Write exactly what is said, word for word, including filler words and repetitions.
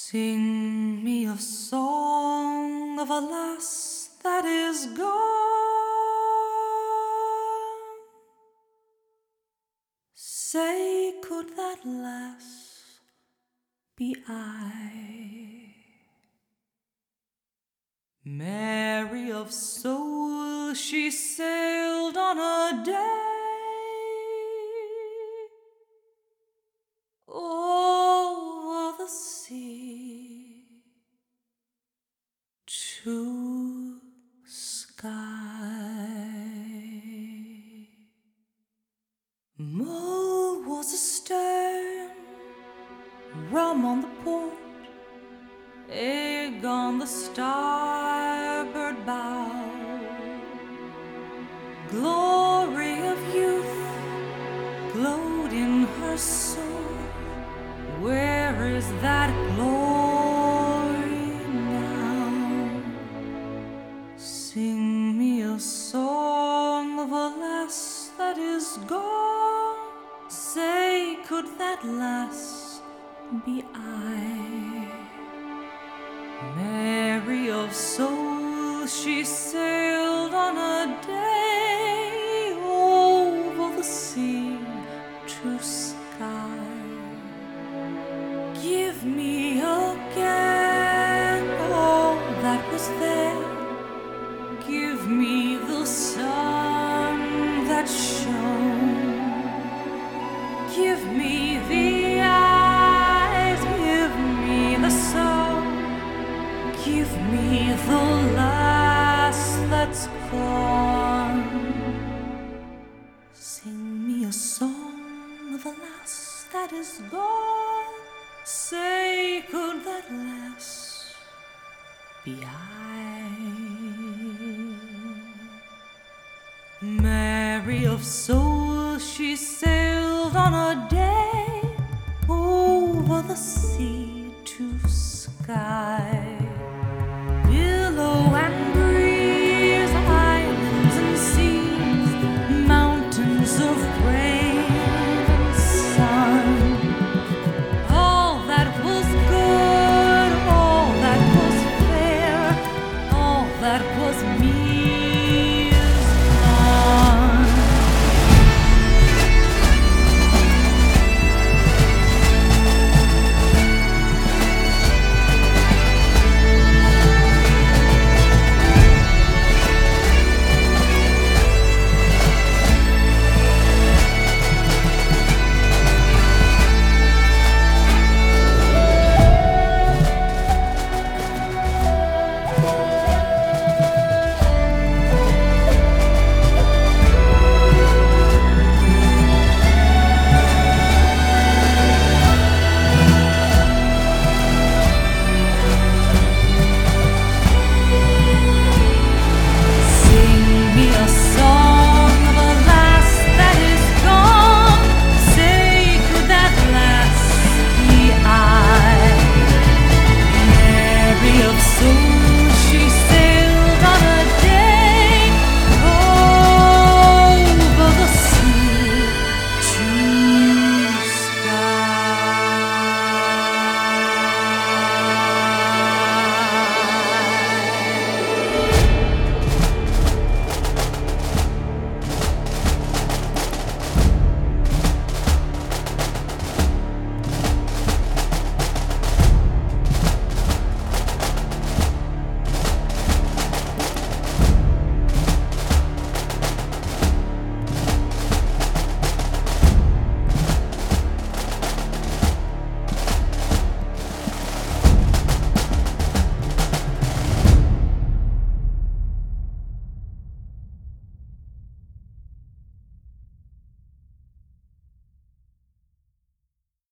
Sing me a song of a lass that is gone. Say, could that lass be I? Mary of soul, she sailed on a day over the sea to sky. Mull was astern, rum on the port, egg on the starboard bow. Glory of youth glowed in her soul. Where is that glory now? Sing me a song of a lass that is gone. Say, could that lass be I? Mary of soul, she sailed on a day over the sea to sky. Give me again all that was there. Give me the sun that shone. Give me the eyes, give me the soul. Give me the lass that's gone. Sing me a song of a lass that is gone. Say, could that lass be I? Mary of soul,